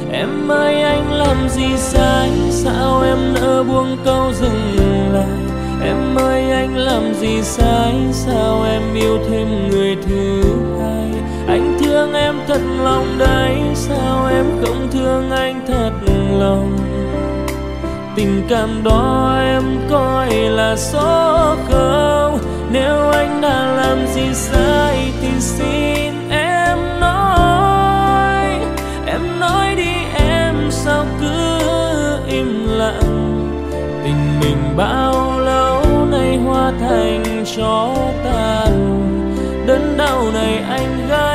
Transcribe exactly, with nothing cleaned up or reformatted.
Em ơi anh làm gì sai, sao em nỡ buông câu dừng lại? Em ơi anh làm gì sai, sao em yêu thêm người thứ hai? Anh thương em thật lòng đấy, sao em không thương anh thật lòng? Tình cảm đó em coi là số không. Nếu anh đã làm gì sai thì xin em nói. Em nói đi em, sao cứ im lặng? Tình mình bao lâu nay hóa thành tro tàn, đớn đau này anh gắng